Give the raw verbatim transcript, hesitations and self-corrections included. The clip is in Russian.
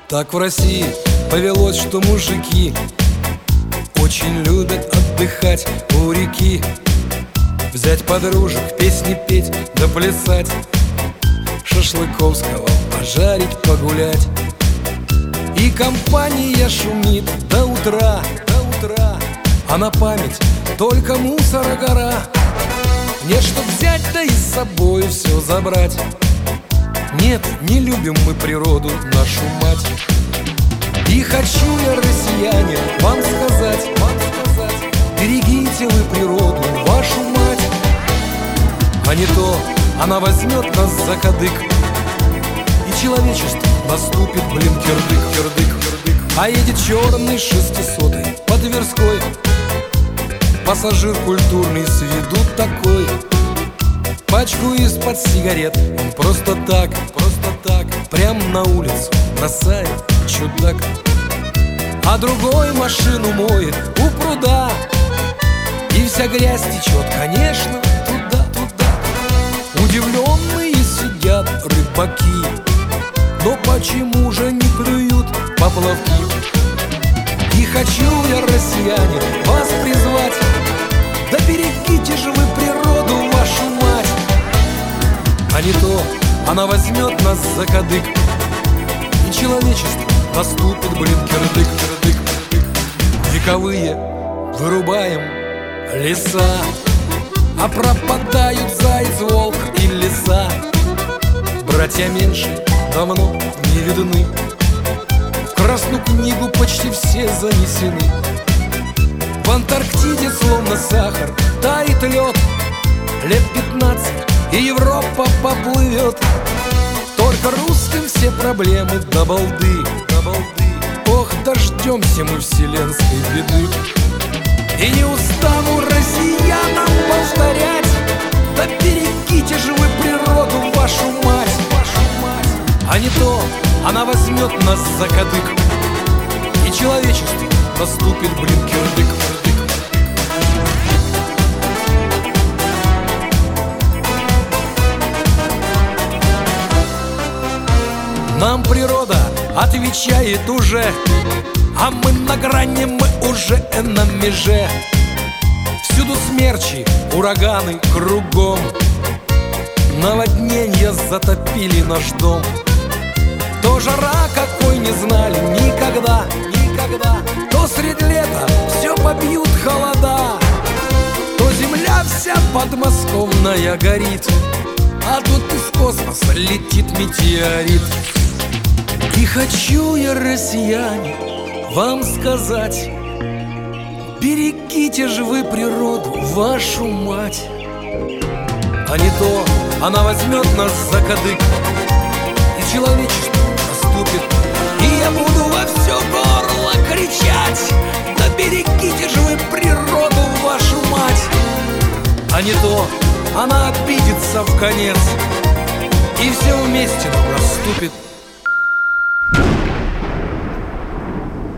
Так в России повелось, что мужики очень любят отдыхать у реки, взять подружек, песни петь да плясать, шашлыковского пожарить, погулять. И компания шумит до утра, до утра, а на память только мусора гора. Нет, чтоб взять, да и с собой все забрать. Нет, не любим мы природу, нашу мать. И хочу я, россияне, вам сказать, вам сказать, берегите вы природу, вашу мать. А не то она возьмет нас за кадык, и человечеству наступит, блин, кирдык, кирдык, кирдык. А едет черный шестисотый по Тверской, пассажир культурный с виду такой. Пачку из-под сигарет он просто так, просто так, прям на улицу бросает, чудак. А другой машину моет у пруда, и вся грязь течет, конечно, туда, туда. Удивленные сидят рыбаки, но почему же не клюют поплавки? И хочу я, россияне, вас призвать, да берегите же вы природу, вашу мать. А не то она возьмет нас за кадык, и человечеству наступит, блин, кирдык, кирдык. Вековые вырубаем леса, а пропадают заяц, волк и лиса. Братья меньше давно не видны, в Красную книгу почти все занесены. В Антарктиде словно сахар тает лед, лет пятнадцать и Европа поплывет. Только русским все проблемы до балды, до балды. Ох, дождемся мы вселенской беды. И не устану россиянам повторять, да берегите же вы природу, вашу мать, вашу мать. А не то она возьмет нас за кадык, и человечеству наступит, блин, кирдык, кирдык. Нам природа отвечает уже, а мы на грани, мы уже на меже. Всюду смерчи, ураганы кругом, наводнения затопили наш дом. То жара, какой не знали никогда, никогда, то средь лета все побьют холода, то земля вся подмосковная горит, а тут из космоса летит метеорит. И хочу я, россияне, вам сказать, берегите же вы природу, вашу мать. А не то она возьмет нас за кадык, и человечеству наступит, и я буду во все горло кричать, да берегите же вы природу, вашу мать. А не то она обидится в конец, и все вместе нам наступит